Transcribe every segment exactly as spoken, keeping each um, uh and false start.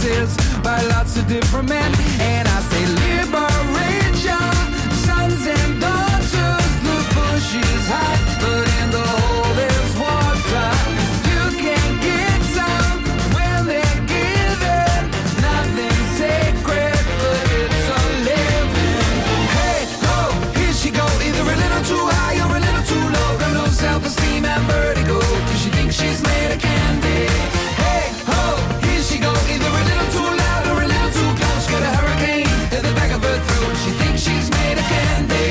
roses by lots of different men. And I say liberate your sons and daughters. The bush is hot, but in the hole there's water. You can get some when they're given. Nothing's sacred, but it's a living. Hey, ho, here she go, either a little too high or a little too low. Got no self-esteem and vertigo, cause she thinks she's made of candy. Hey, ho, here she go, either a little too loud or a little too close. Got a hurricane at the back of her throat. She thinks she's made of candy.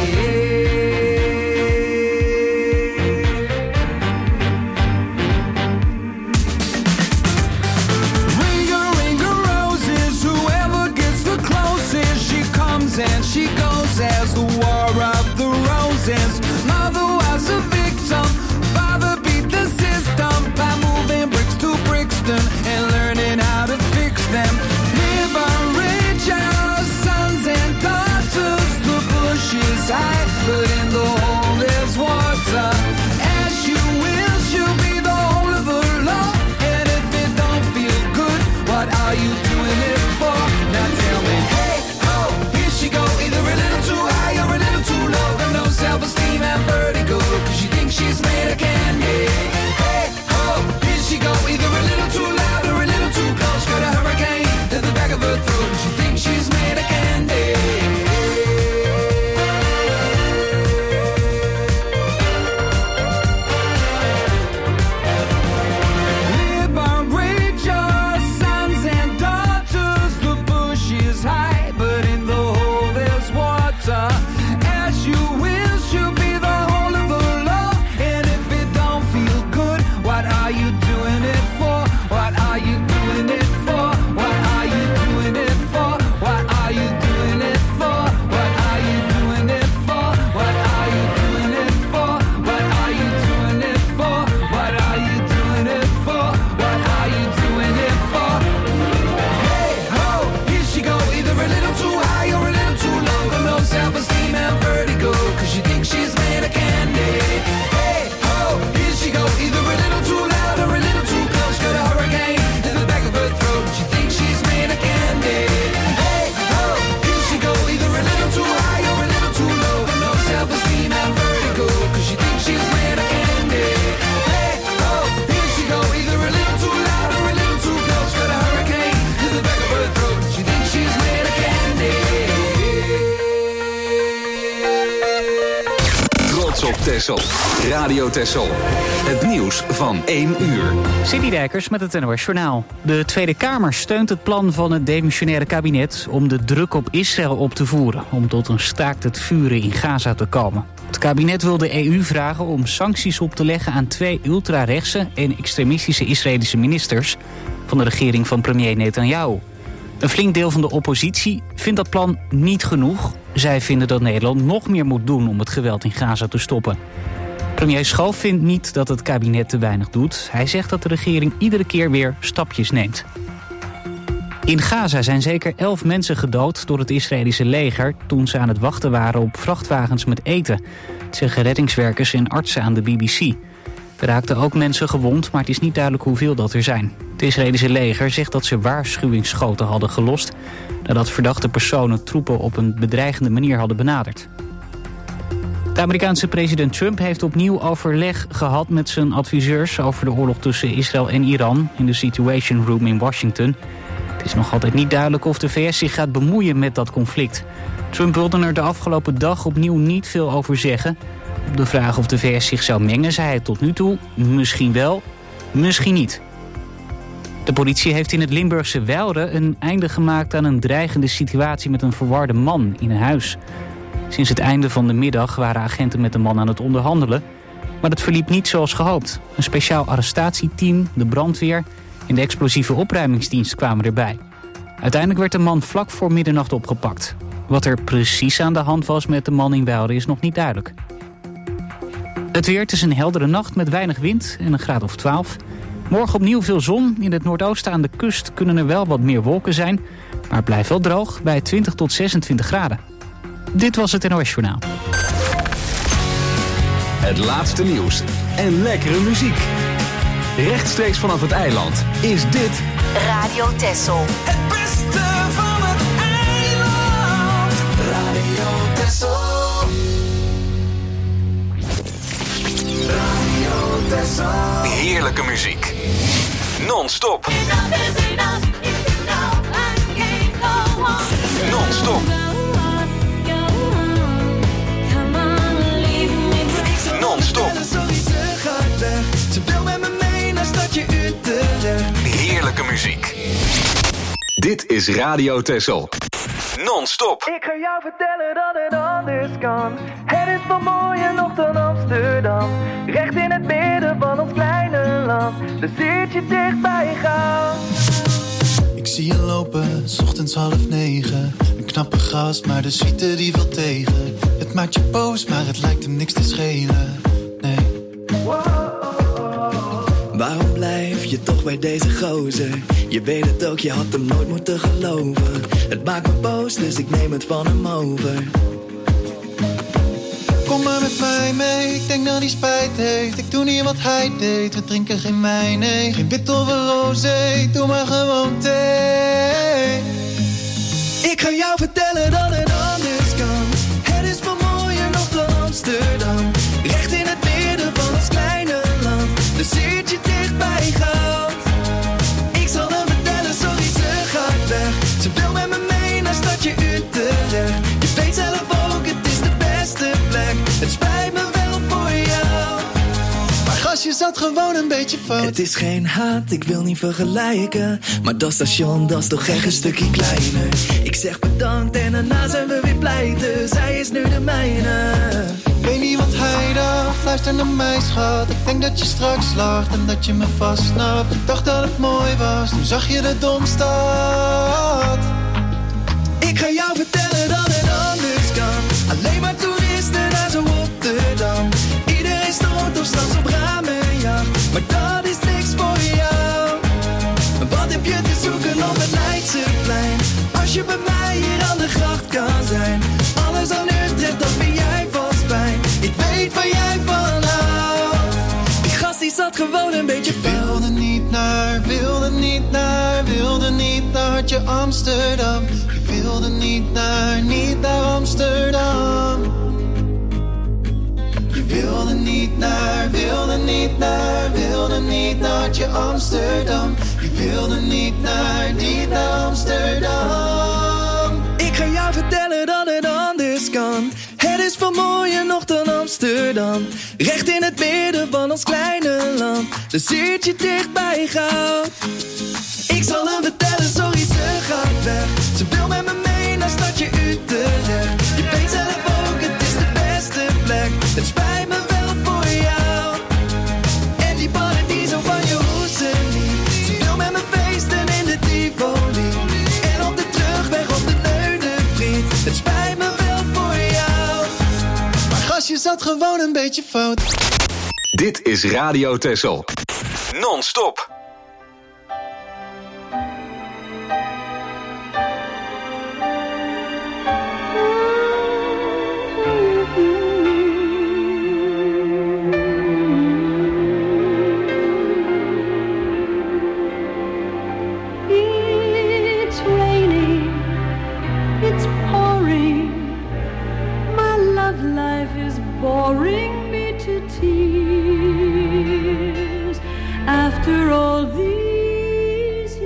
And she goes as the war of the roses. Mother was a victim, father beat the system by moving bricks to Brixton and learning how to fix them. Liberate your sons and daughters. The bush is high, but in the hole there's water. As you will, she'll be the whole of the law. And if it don't feel good, what are you doing it for? Now tell me, hey, she go either a little too high or a little too low. Got no self-esteem and vertigo, cause she thinks she's made of candy. Hey, ho, here she go either a little too loud or a little too close. Got a hurricane to the back of her throat. She thinks she's made of candy. Liberate your sons and daughters. The bush is high, but in the as you will, she'll be the whole of the law. And if it don't feel good, what are you doing it for? What are you doing it for? What are you doing it for? What are you doing it for? What are you doing it for? What are you doing it for? What are you doing it for? What are you doing it for? What are you doing it for? Hey ho, here she go, either a little too high or a little too low. Got no self-esteem and vertigo, cause she thinks she's made of candy. Hey ho, here she go, either a little too loud or a little too close. Got a hurricane in the back of her throat. She thinks she's made of candy. Hey ho, here she go, either a little too high or a little too low. Got no self-esteem and vertigo, cause she thinks she's made of candy. Hey ho, here she go, either a little too loud or a little too close. Got a hurricane in the back of her throat. She thinks she's made of candy. Op Texel. Radio Texel. Het nieuws van één uur. Cindy Dijkers met het N O S Journaal. De Tweede Kamer steunt het plan van het demissionaire kabinet om de druk op Israël op te voeren, om tot een staakt het vuren in Gaza te komen. Het kabinet wil de E U vragen om sancties op te leggen aan twee ultrarechtse en extremistische Israëlische ministers van de regering van premier Netanyahu. Een flink deel van de oppositie vindt dat plan niet genoeg. Zij vinden dat Nederland nog meer moet doen om het geweld in Gaza te stoppen. Premier Schoof vindt niet dat het kabinet te weinig doet. Hij zegt dat de regering iedere keer weer stapjes neemt. In Gaza zijn zeker elf mensen gedood door het Israëlische leger toen ze aan het wachten waren op vrachtwagens met eten. Dat zeggen reddingswerkers en artsen aan de B B C. Er raakten ook mensen gewond, maar het is niet duidelijk hoeveel dat er zijn. Het Israëlische leger zegt dat ze waarschuwingsschoten hadden gelost nadat verdachte personen troepen op een bedreigende manier hadden benaderd. De Amerikaanse president Trump heeft opnieuw overleg gehad met zijn adviseurs over de oorlog tussen Israël en Iran in de Situation Room in Washington. Het is nog altijd niet duidelijk of de V S zich gaat bemoeien met dat conflict. Trump wilde er de afgelopen dag opnieuw niet veel over zeggen. Op de vraag of de V S zich zou mengen zei hij tot nu toe misschien wel, misschien niet. De politie heeft in het Limburgse Weilre een einde gemaakt aan een dreigende situatie met een verwarde man in een huis. Sinds het einde van de middag waren agenten met de man aan het onderhandelen, maar dat verliep niet zoals gehoopt. Een speciaal arrestatieteam, de brandweer en de explosieve opruimingsdienst kwamen erbij. Uiteindelijk werd de man vlak voor middernacht opgepakt. Wat er precies aan de hand was met de man in Weilre is nog niet duidelijk. Het weer, het is een heldere nacht met weinig wind en een graad of twaalf. Morgen opnieuw veel zon. In het noordoosten aan de kust kunnen er wel wat meer wolken zijn. Maar het blijft wel droog bij twintig tot zesentwintig graden. Dit was het N O S Journaal. Het laatste nieuws en lekkere muziek. Rechtstreeks vanaf het eiland is dit Radio Texel. Het beste van het eiland. Radio Texel. Radio Texel. Heerlijke muziek. Non-stop. Non-stop. Non-stop. Ze wil met me mee naar stadje Utrecht. Heerlijke muziek. Dit is Radio Texel. Non-stop. Ik ga jou vertellen dat het anders kan. Het is veel mooier nog dan Amsterdam. Recht in het midden van ons kleine land. Daar zit je dichtbij gaan. Ik zie je lopen, 's ochtends half negen. Een knappe gast, maar de suite die wil tegen. Het maakt je boos, maar het lijkt hem niks te schelen. Nee. Waarom blijf je toch bij deze gozer? Je weet het ook, je had hem nooit moeten geloven. Het maakt me boos, dus ik neem het van hem over. Kom maar met mij mee, ik denk dat hij spijt heeft. Ik doe niet wat hij deed, we drinken geen wijn, nee. Geen wit of een rosé, doe maar gewoon thee. Ik ga jou vertellen dat het anders kan. Het is veel mooier nog dan Amsterdam. Recht in het midden van ons kleine land. Daar zit je dicht bij goud. Ik zal hem vertellen, sorry ze gaat weg. Ze wil met me mee naar stadje Utrecht. Je weet zelf ook, het is de beste plek. Het spijt me wel voor jou. Maar gast, je zat gewoon een beetje fout. Het is geen haat, ik wil niet vergelijken. Maar dat station, dat is toch echt een stukje kleiner. Ik zeg bedankt en daarna zijn we weer pleiten. Zij is nu de mijne. Ik weet niet wat hij dacht, luister naar mij schat. Ik denk dat je straks lacht en dat je me vastsnapt. Ik dacht dat het mooi was, toen zag je de Domstad. Ik ga jou vertellen dat het anders kan. Alleen maar toeristen naar zo Rotterdam. Iedereen stort of straks op ramenjacht. Maar dat is niks voor jou. Wat heb je te zoeken op het Leidseplein? Als je bij mij hier aan de gracht kan zijn. Alles aan Utrecht, dat vind jij vast fijn. Ik weet waar jij van houdt. Die gast die zat gewoon een beetje Je wilde niet naar, wilde niet naar, wilde niet naar hartje Amsterdam. Je wilde niet naar, niet naar Amsterdam. Je wilde niet naar, wilde niet naar, wilde niet naar hartje Amsterdam. Je wilde niet naar, niet naar Amsterdam. Ik ga jou vertellen dat het anders kan. Het is veel mooier nog dan Amsterdam. Recht in het midden van ons kleine land. Daar zit je dicht bij goud. Ik zal hem vertellen, sorry ze gaat weg. Ze wil met me mee naar stadje Utrecht. Je weet zelf ook, het is de beste plek. Het spijt me wel voor jou. En die paradiso van je hoezen niet. Ze wil met me feesten in de Tivoli. En op de terugweg op de Neudenvriet. Het spijt me wel voor jou. Maar gast, je zat gewoon een beetje fout. Dit is Radio Texel. Non-stop. It's raining, it's pouring. My love life is boring me to tears. After all these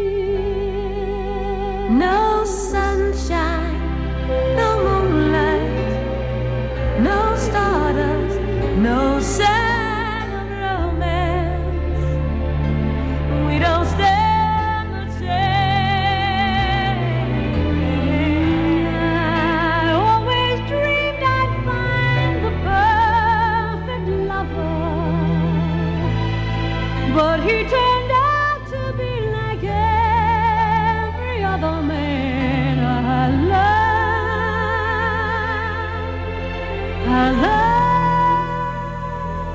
years, no sunshine, no moonlight, no stardust, no sign of romance. We don't stand the chance. I always dreamed I'd find the perfect lover, but he turned out to be like every other man I love. I love.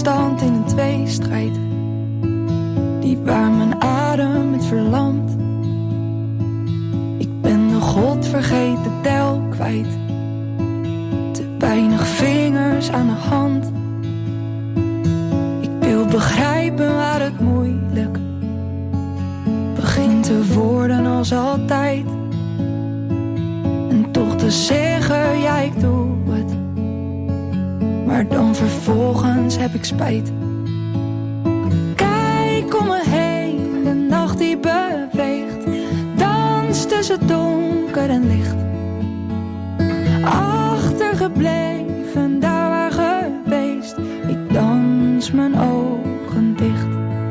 constant in een tweestrijd, die waar mijn adem het verlamt. Ik ben de godvergeten tel kwijt, te weinig vingers aan de hand. Ik wil begrijpen waar het moeilijk begint te worden als altijd. En toch te zeggen, ja ik doe het, maar dan vervolgens heb ik spijt. Kijk om me heen, de nacht die beweegt, dans tussen donker en licht. Achtergebleven, daar waar geweest, ik dans mijn ogen dicht.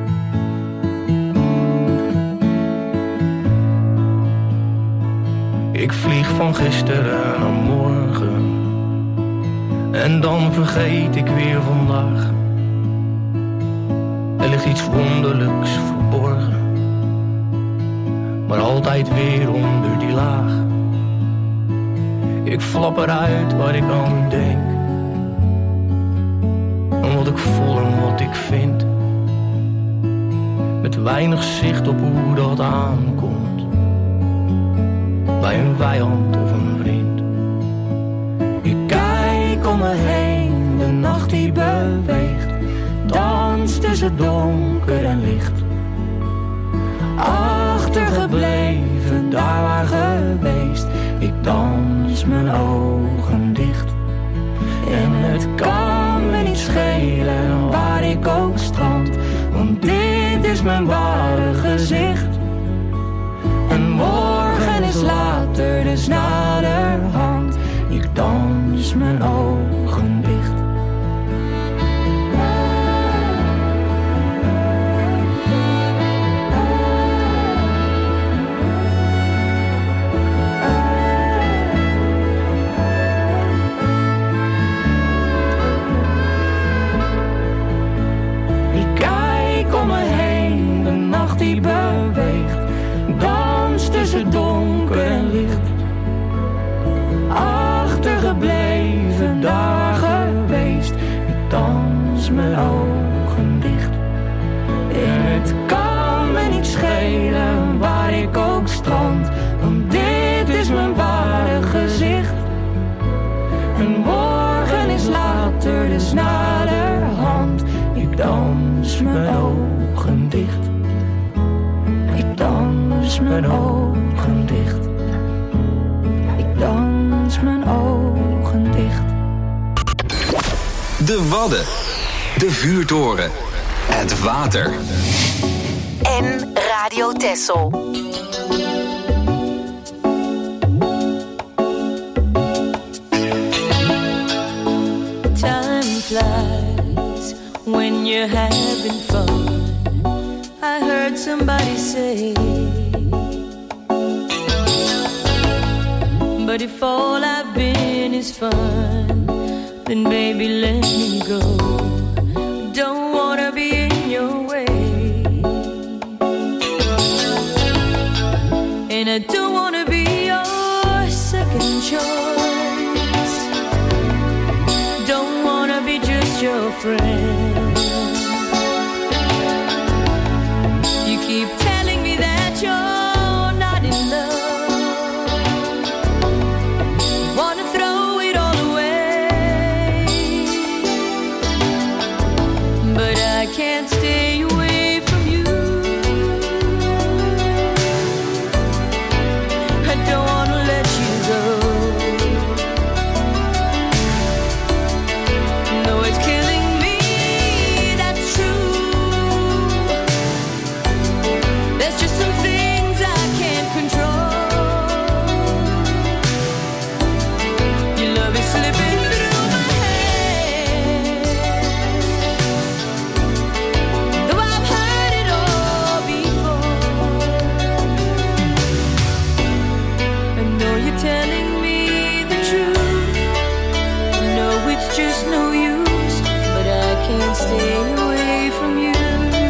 Ik vlieg van gisteren naar morgen, en dan vergeet ik weer vandaag. Er ligt iets wonderlijks verborgen, maar altijd weer onder die laag. Ik flap eruit waar ik aan denk, en wat ik voel en wat ik vind, met weinig zicht op hoe dat aankomt, bij een vijand of een vriend. Ik kijk om me heen, de nacht die beweegt, dans tussen donker en licht. Achtergebleven, daar waar geweest, ik dans mijn ogen dicht. En het kan me niet schelen waar ik ook strand, want dit is mijn ware gezicht. En morgen is later, dus naderhand, ik dans mijn ogen dicht. Ik kijk om me heen, de nacht die beweegt, dans tussen donker en licht. Achtergebleven, daar geweest, ik dans mijn ogen dicht. En het kan me niet schelen waar ik ook strand, want dit is mijn ware gezicht. En morgen is later, dus naderhand, ik dans mijn ogen dicht. Ik dans mijn ogen dicht. Ik dans mijn ogen dicht. De Wadden. De vuurtoren. Het water. En Radio Texel. Time flies when you're having fun. I heard somebody say, but if all I've been is fun, then baby let me go. Don't wanna be in your way, and I don't wanna be your second choice. Don't wanna be just your friend. You keep telling me that you're not in love, wanna throw it all away, but I can't stay away from you. I don't wanna let you go. No, it's killing me, that's true. There's just some things I can't control. Your love is slipping through my hands, though I've heard it all before. I know you're telling me the truth. No, it's just no use, but I can't stay away from you.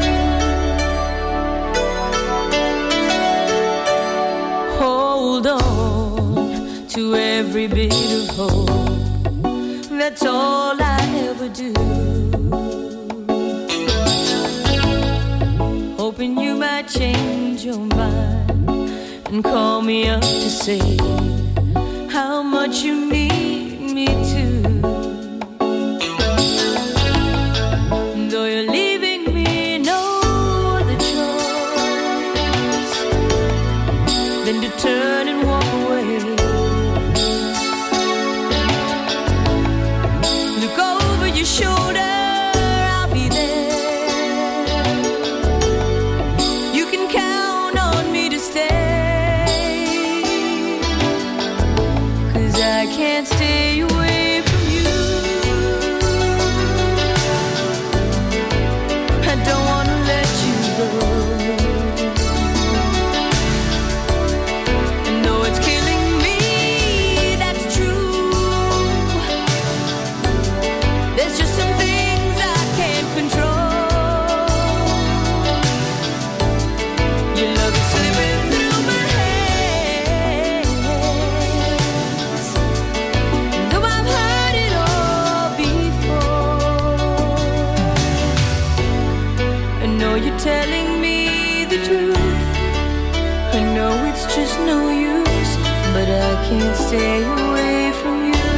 Hold on to every bit of hope, that's all I ever do. might change your mind and call me up to say how much you need me to. Though you're leaving me no other choice than to turn and walk away. Look over your shoulder. Can't stay away from you. I don't wanna let you go. And though it's killing me, that's true. There's just some things I can't control. Your love is slipping through my hands. You're telling me the truth. I know it's just no use, but I can't stay away from you.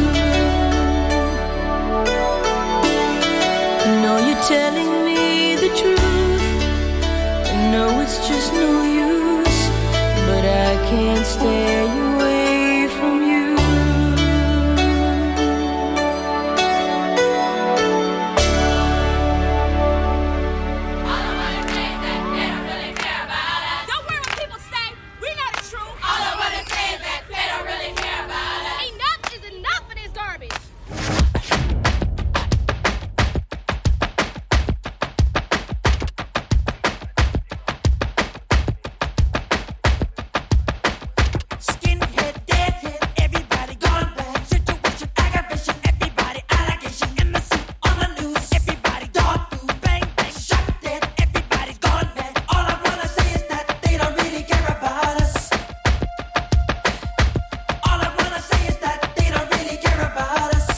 I know you're telling me the truth. I know it's just no use, but I can't stay away from you. All I wanna say is that they don't really care about us.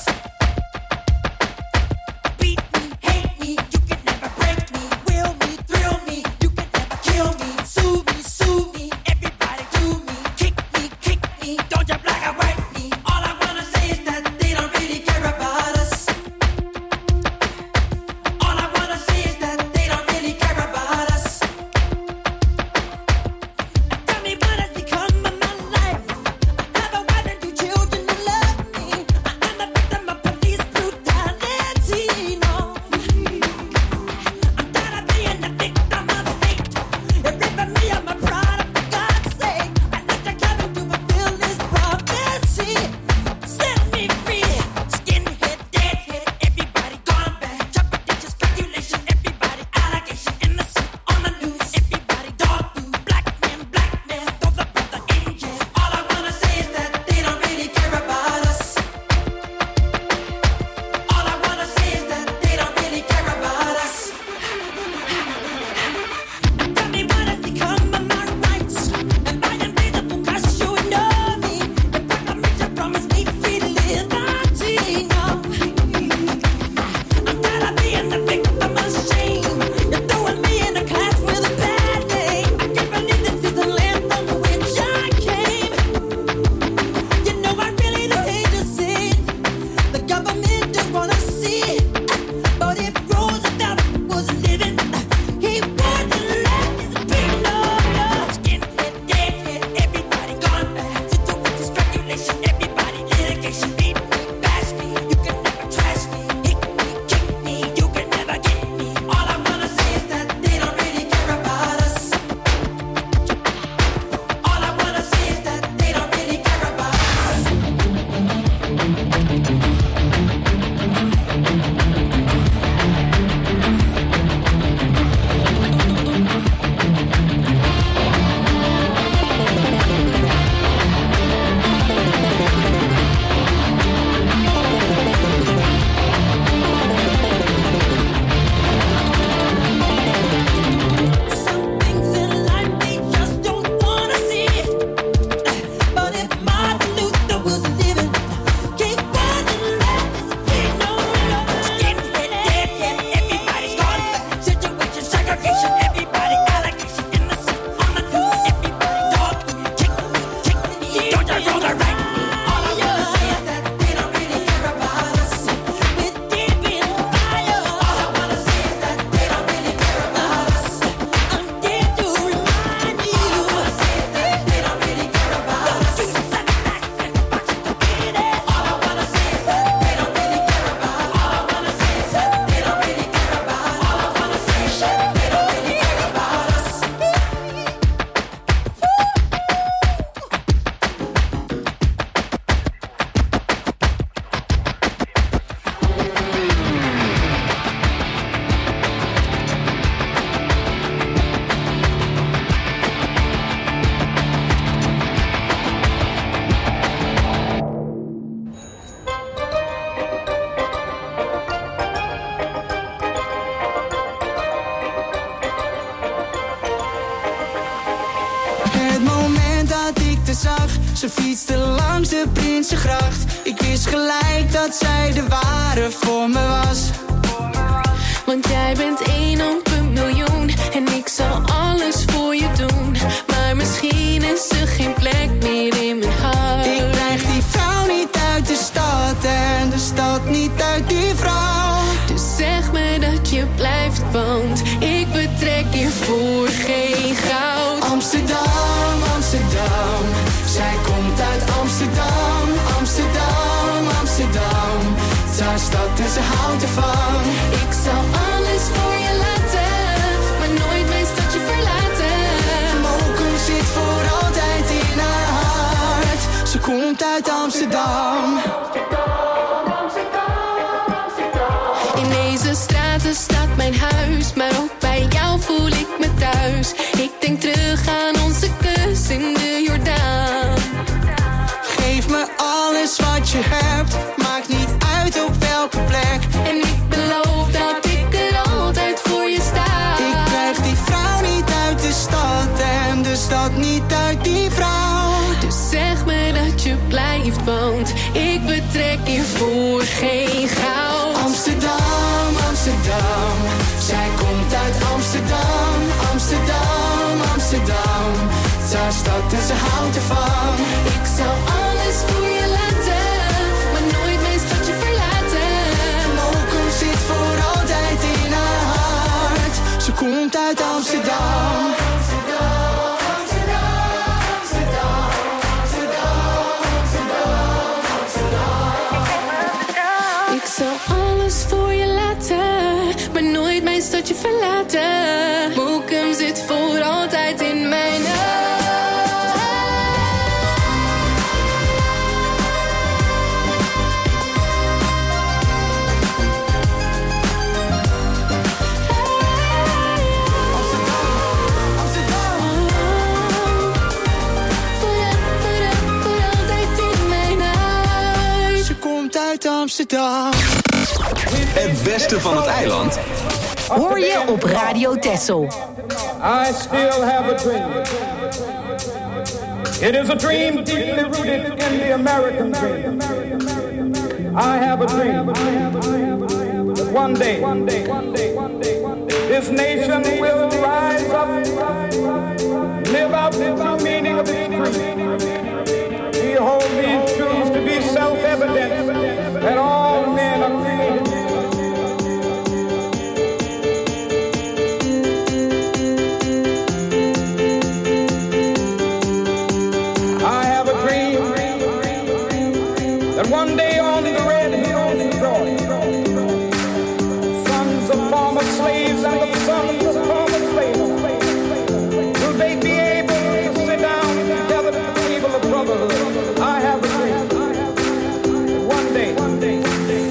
Ze fietste langs de Prinsengracht. Ik wist gelijk dat zij de ware voor me was. Want jij bent één op een miljoen. En ik zal alles voor je doen. Maar misschien is er geen plek meer in mijn hart. Ik krijg die vrouw niet uit de stad. En de stad niet uit die vrouw. Dus zeg me dat je blijft, want ik betrek je voor geen goud. Amsterdam, Amsterdam. Zij komt uit Amsterdam. Amsterdam, Amsterdam. Het is haar stad en ze houdt ervan. Ik zal alles voor je laten, maar nooit mijn stadje verlaten. Mokum zit voor altijd in haar hart. Ze komt uit Amsterdam. In deze straten staat mijn huis, maar ook bij jou voel ik me thuis. Ik denk terug aan onze kus in de Jordaan. Geef me alles wat je hebt, maakt niet uit op welke plek. En ik beloof dat ik er altijd voor je sta. Ik krijg die vrouw niet uit de stad en de stad niet uit die vrouw. Dus zeg me dat je blijft, want ik betrek je voor geen goud. Amsterdam, Amsterdam. Zij komt uit Amsterdam. Amsterdam, Amsterdam. Het is haar stad en ze houdt ervan. Ik zal alles voor je laten, maar nooit mijn stadje verlaten. Mokum zit voor altijd in haar hart. Ze komt uit Amsterdam. Ik zal alles voor je laten, maar nooit mijn stadje verlaten. Mokum zit voor altijd in mijn hart. Amsterdam. Het beste van het eiland hoor je op Radio Texel. I still have a dream. It is a dream deeply rooted in the American dream. I have a dream that one day this nation will rise up, live out the true meaning of its creed. We hold these truths to be self-evident that all men are created. I have a dream that one day on the red hills of Georgia, sons of former slaves and the sons of former slaves, will they be able to sit down together at the table of brotherhood? I have a dream. One day, one day, one day.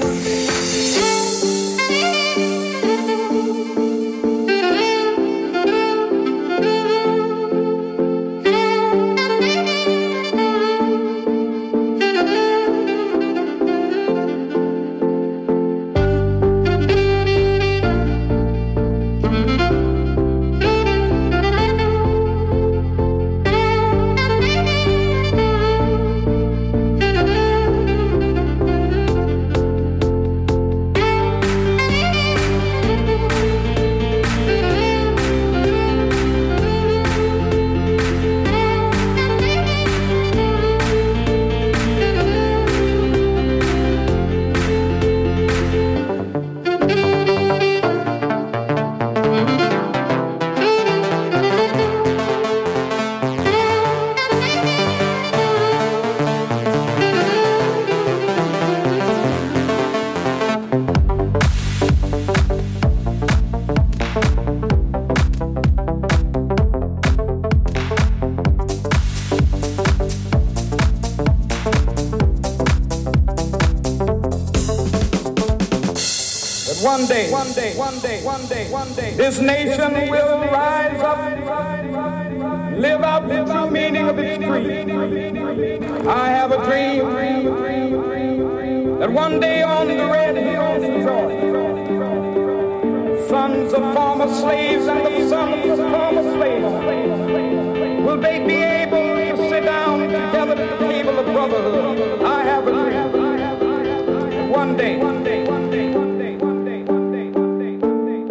One day, one day, one day, one day, one day, this nation will rise up, live out the true meaning of its creed. I have a dream that one day on the red hills of Georgia, sons of former slaves and the sons of former slaves, will they be able to sit down together brotherhood. I have a dream. One day, one day, one day, one day, one day, one day, one day, one day,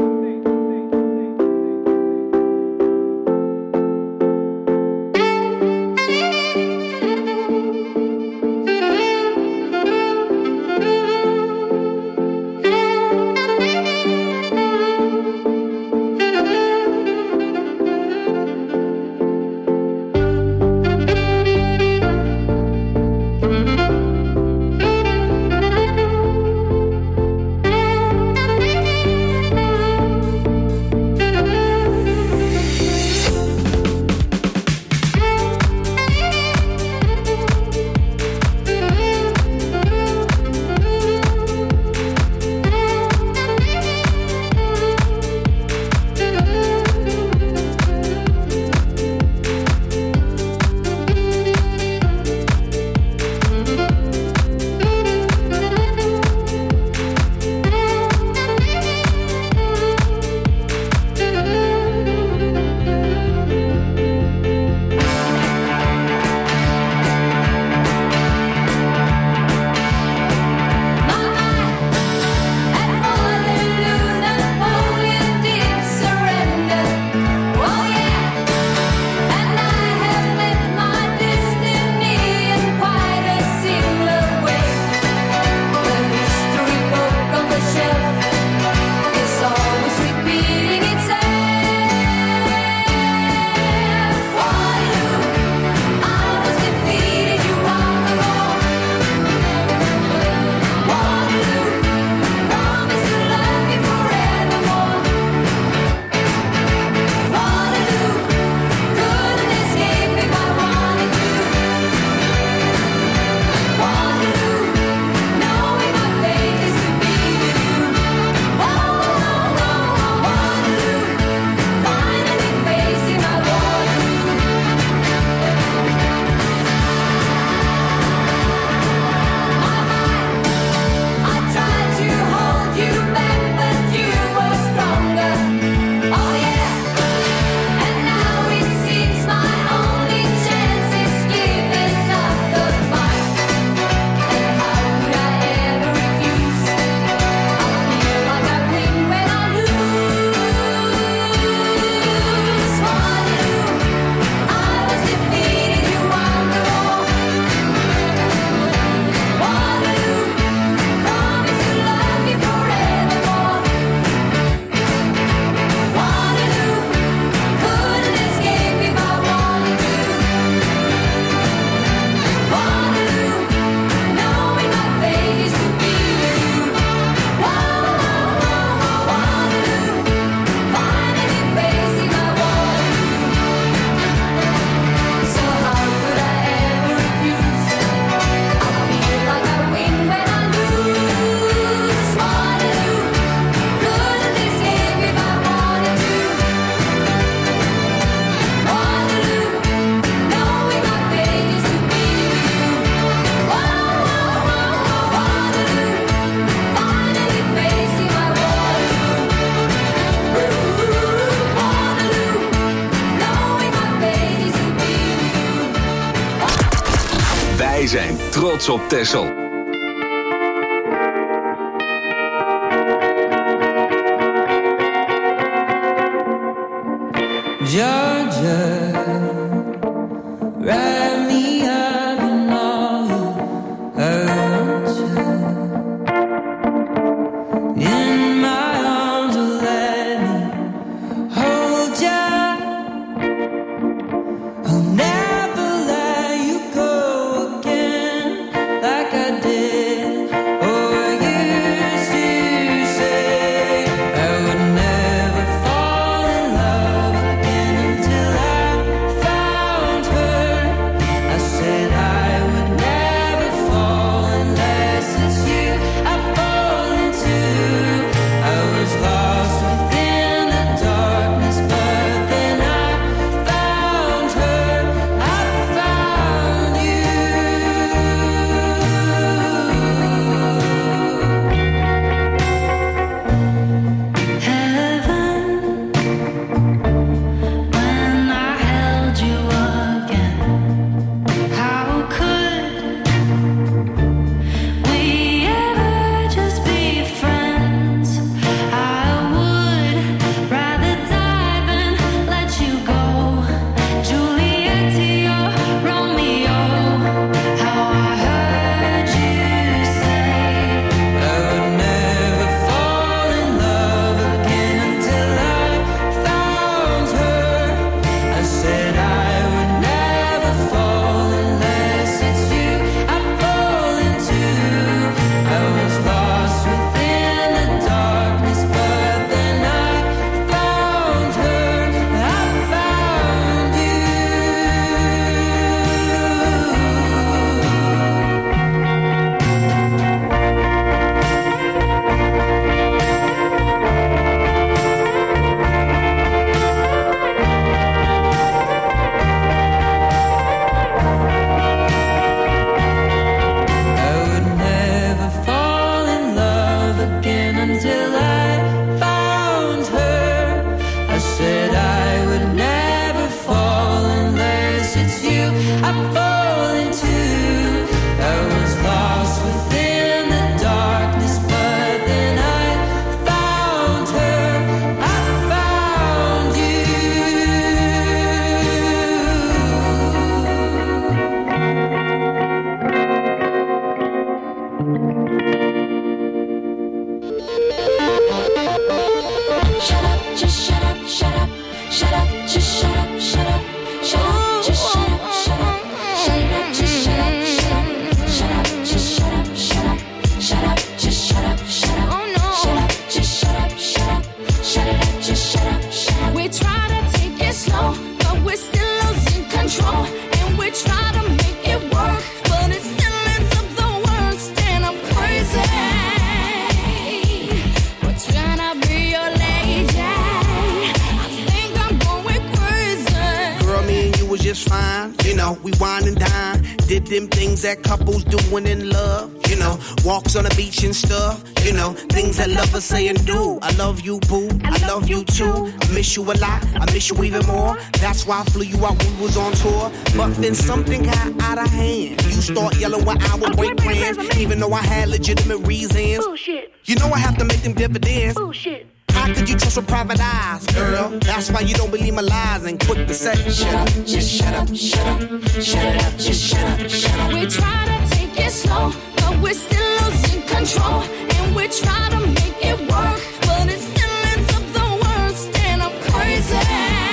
Wij zijn trots op Texel. Georgia, ride me up and all you hurt you. In my arms, let me hold ya. I'll never let you go again like I did or used to say. I would never fall in love again until I until I found her. I said I would never fall unless it's you I fall into. I was lost within the darkness, but then I found her. I found you. Shut up, just shut up, shut up, shut up, just shut up, shut up, shut up, just shut up, shut up, shut it up, just shut up, shut up, shut up, just shut up, shut up, shut up, just shut up, shut up, oh no, shut up, just shut up, shut up, shut it up, just shut up, shut up. We try to take it slow, but we're still losing control, and we try to make it work, but it still ends up the worst, and I'm crazy. We're trying to be your lady. I think I'm going crazy. Girl, me and you was just fine. You know, we wine and dine. Did them things that couples do when in love. You know, walks on the beach and stuff. You know, things that lovers say and do. I love you, boo. I love you too. I miss you a lot. I miss you even more. That's why I flew you out when we was on tour. But then something got out of hand. You start yelling when I would break plans, even though I had legitimate reasons. Bullshit. You know I have to make them dividends. Bullshit. How could you trust with private eyes, girl? That's why you don't believe my lies and quick to say, shut up, just shut up, shut up, shut it up, just shut up, shut up. We try to take it slow, but we're still losing control, and we try to make it work, but it still ends up the worst, and I'm crazy.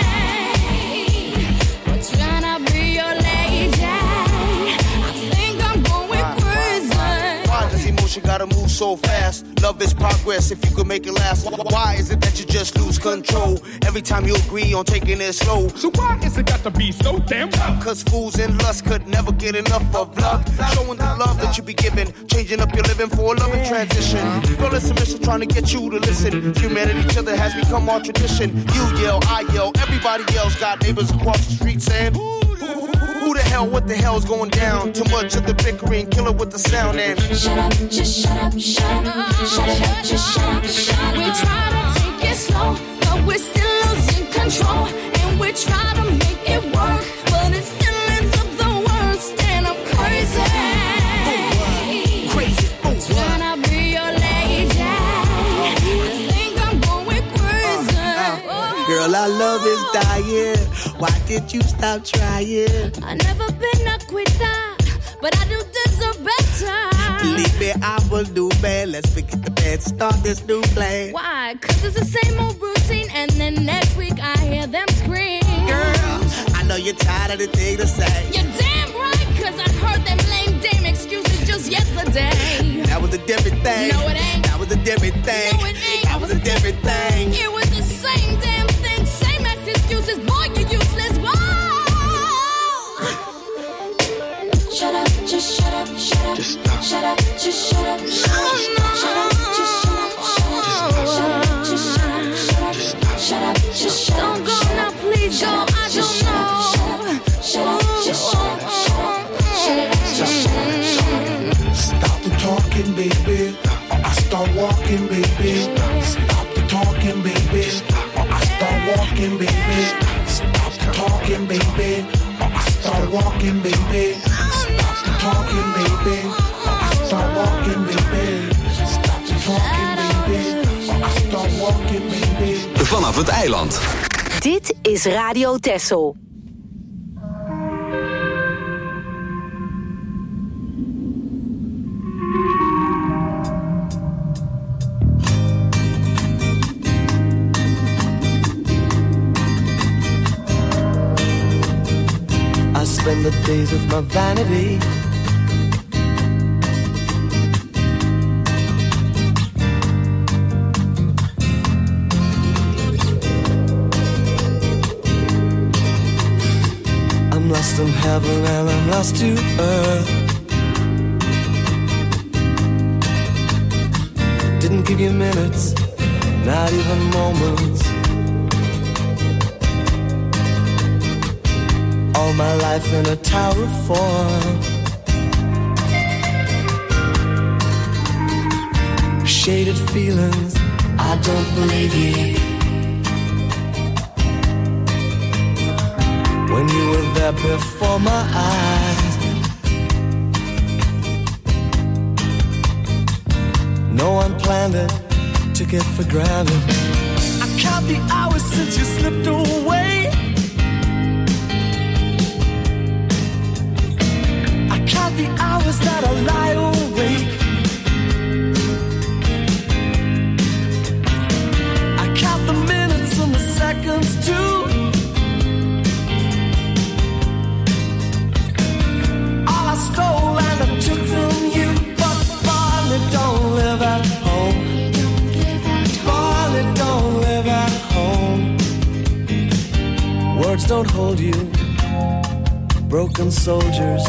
We're trying to be your lady. I think I'm going crazy. Why does emotion gotta move so fast? Love is progress if you could make it last. Why is it that you just lose control every time you agree on taking it slow? So why is it got to be so damn tough? Cause fools in lust could never get enough of love. Showing the love that you be giving, changing up your living for a loving transition. Girl, it's a mission trying to get you to listen. Humanity, each other has become our tradition. You yell, I yell, everybody else got neighbors across the street saying, who the hell, what the hell's going down? Too much of the bickering, kill it with the sound and shut up, just shut up, shut up, shut it up, just shut up, shut up. We try to take it slow, but we're still losing control, and we try to make it work, but it still ends up the worst, and I'm crazy. Crazy, oh, trying to be your lady. I think I'm going crazy. girl, our love is dying. Why did you stop trying? I never been a quitter, but I do deserve better. Believe me, I will do bad. Let's forget the bad, start this new plan. Why? Cause it's the same old routine, and then next week I hear them scream. Girl, I know you're tired of the thing to say. You're damn right, cause I heard them lame dame excuses just yesterday. That was a different thing. No, it ain't. That was a different thing. No, it ain't. That was a different thing. It was the same damn thing, same as excuses. Boy, you useless. Whoa! Shut up, just shut up, shut up. Just stop. Shut up, just shut up. Shut up, shut up, just shut up. Shut up, just shut up, shut up. Shut up, just shut up. Don't go now, please go. I don't know. Shut up, just shut up, shut up. Shut it up, just shut up, shut up. Stop the talking, baby, or I start walking, baby. Stop the talking, baby, or I start walking, baby. Stop the talking, baby, or I start walking, baby. Stop the talking, baby, or I start walking, baby. Stop the talking, baby, or I start walking, baby. Vanaf het eiland. Dit is Radio Texel. I spend the days of my vanity I'm lost in heaven and I'm lost to earth. Didn't give you minutes, not even moments. All my life in a tower of form. shaded feelings, I don't believe you. When you were there before my eyes, no one planned it, took it for granted. I count the hours since you slipped away. I count the hours that I lie awake. I count the minutes and the seconds too. All I stole and I took from you, but Barney don't live at home. Barney don't live at home. Words don't hold you, broken soldiers.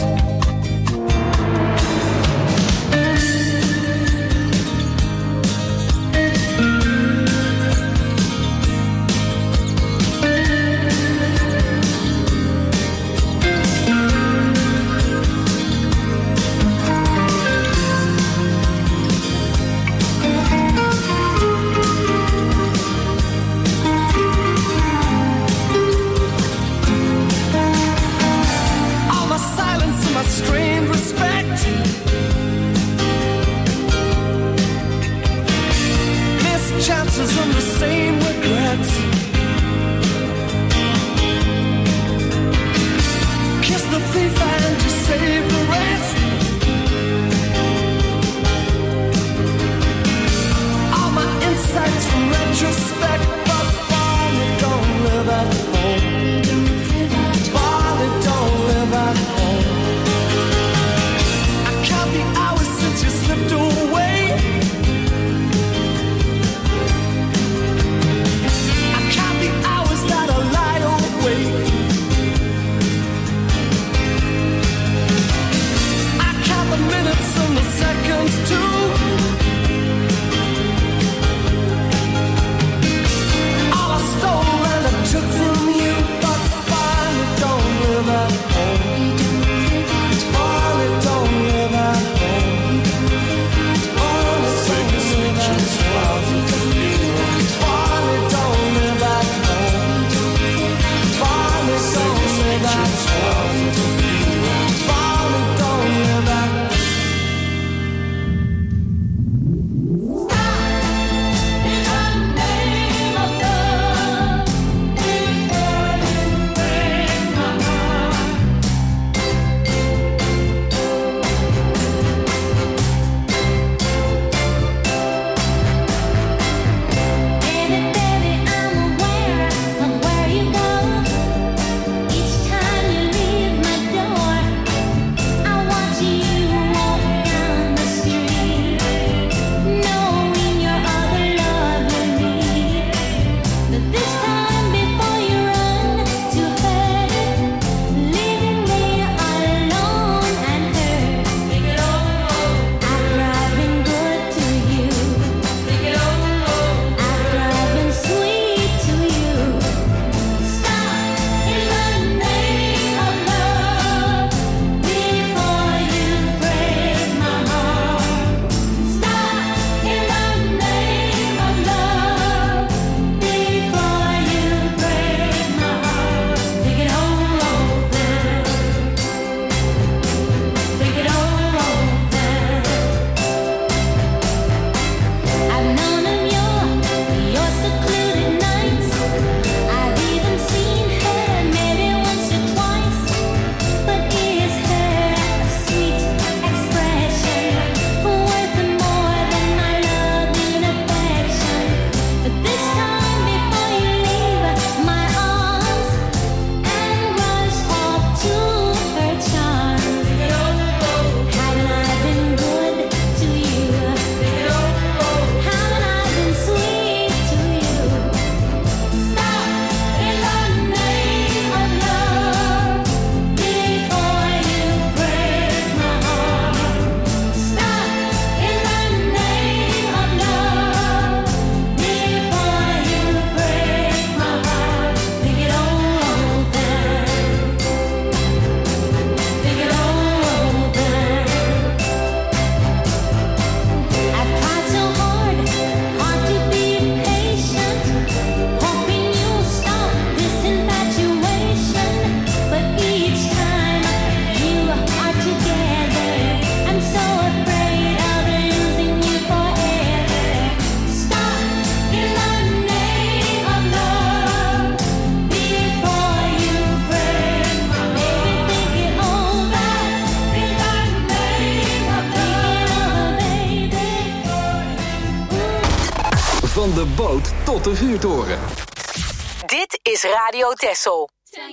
Van de boot tot de vuurtoren. Dit is Radio Texel.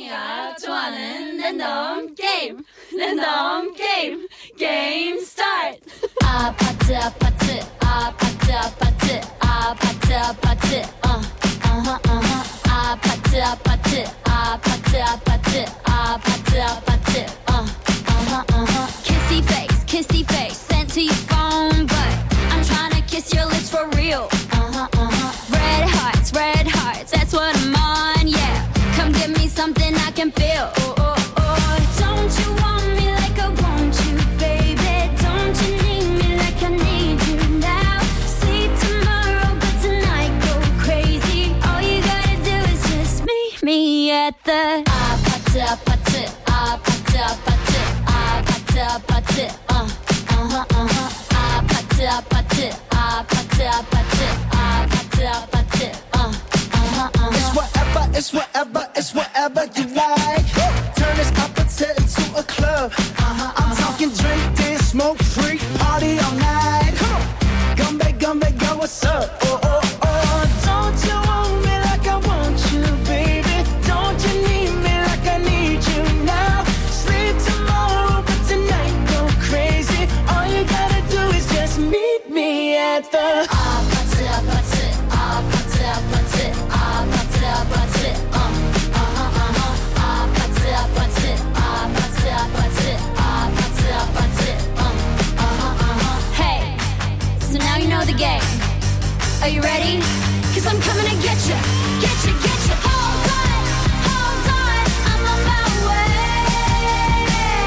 Game, game, game start. Ah, pata, pata, ah, pata, pata, ah, pata, pata, uh, uh-huh, uh-huh. Ah, pata, pata, ah, pata, pata, ah, pata, pata, uh, uh-huh, uh-huh. Kissy face, kissy face, sent to your phone, but I'm trying to kiss your lips for real. Uh-huh, uh-huh. Red hearts, red hearts, that's what I'm on, yeah. Come give me something I can feel. Oh, oh, oh. Don't you want me like I want you, baby? Don't you need me like I need you now? Sleep tomorrow, but tonight go crazy. All you gotta do is just meet me at the ah pata pata ah pata pata ah pata pata uh uh-huh uh-huh ah pata pata ah pata pata ah pata pata uh uh-huh uh-huh. It's whatever, it's whatever, it's whatever you like. Turn this appetite into a club. Uh-huh, I'm talking drink, dance, smoke, freak, party all night. Come on, gumbe, gumbe, go, what's up? Oh, oh, oh. Don't you want me like I want you, baby? Don't you need me like I need you now? Sleep tomorrow, but tonight go crazy. All you gotta do is just meet me at the ah pata pata ah pata pata ah pata pata uh uh-huh uh-huh ah pata pata ah pata pata ah pata pata uh uh-huh uh-huh. Hey, so now you know the game. Are you ready? 'Cause I'm coming to get you, get you, get you. Hold on, hold on, I'm on my way.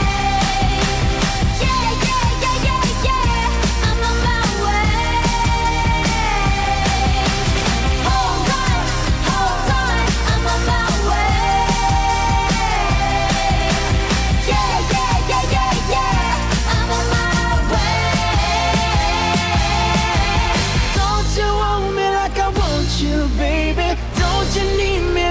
Yeah, yeah, yeah, yeah, yeah, I'm on my way. Hold on, hold on, I'm on my way. Yeah, yeah, yeah, yeah, yeah, I'm on my way. Don't you want me like I want you, baby? Don't you need me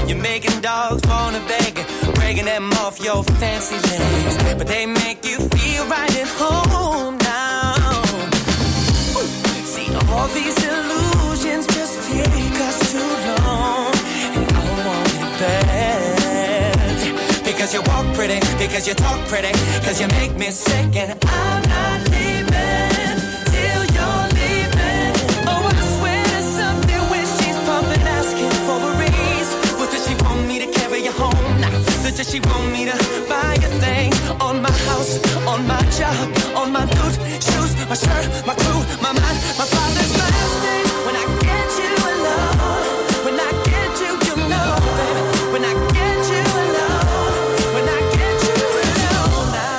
You're making dogs wanna beg, breaking them off your fancy legs, but they make you feel right at home now. See, all these illusions just take us too long, and I want it bad. Because you walk pretty, because you talk pretty, because you make me sick, and I'm not leaving till you're leaving. Oh, I swear there's something when she's pumping, asking for a raise. What does she want me to carry you home? Nah, so does she want me to buy a thing? On my house, on my job, on my boots, shoes, my shirt, my crew, my mind, my father's last name. When I get you alone, when I get you, you know, baby. When I get you alone, when I get you alone now.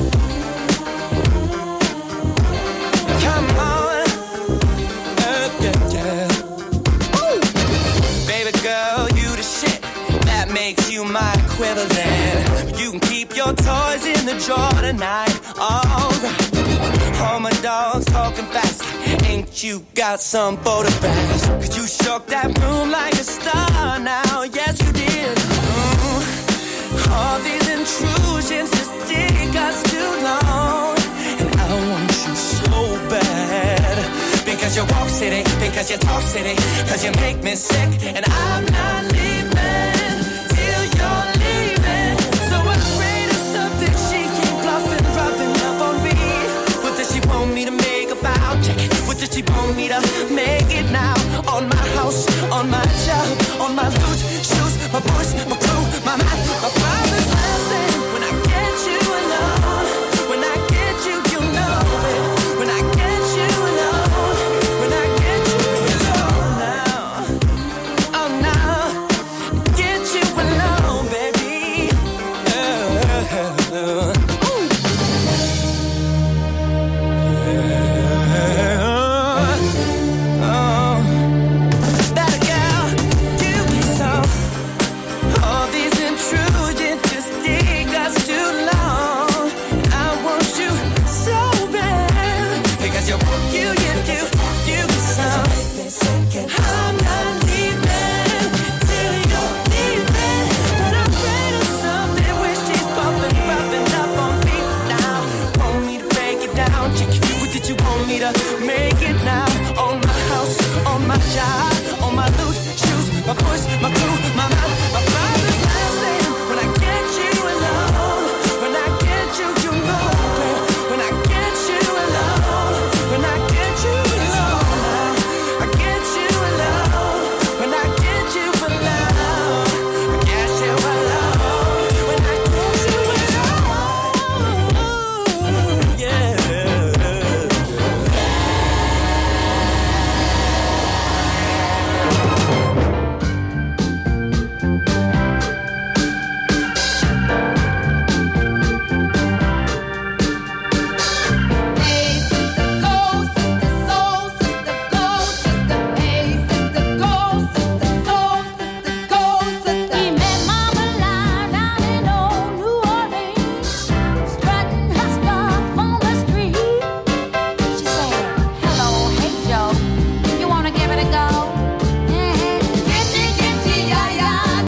Come on, uh, yeah, yeah. Woo. Baby girl, you the shit. That makes you my equivalent. You can keep your toys in the drawer tonight. Alright. All my dogs talking fast. Ain't you got some photographs? Cause you shook that room like a star now. Yes, you did. Mm. All these intrusions just take us too long, and I want you so bad. Because you walk city, because you talk city, because you make me sick, and I'm not leaving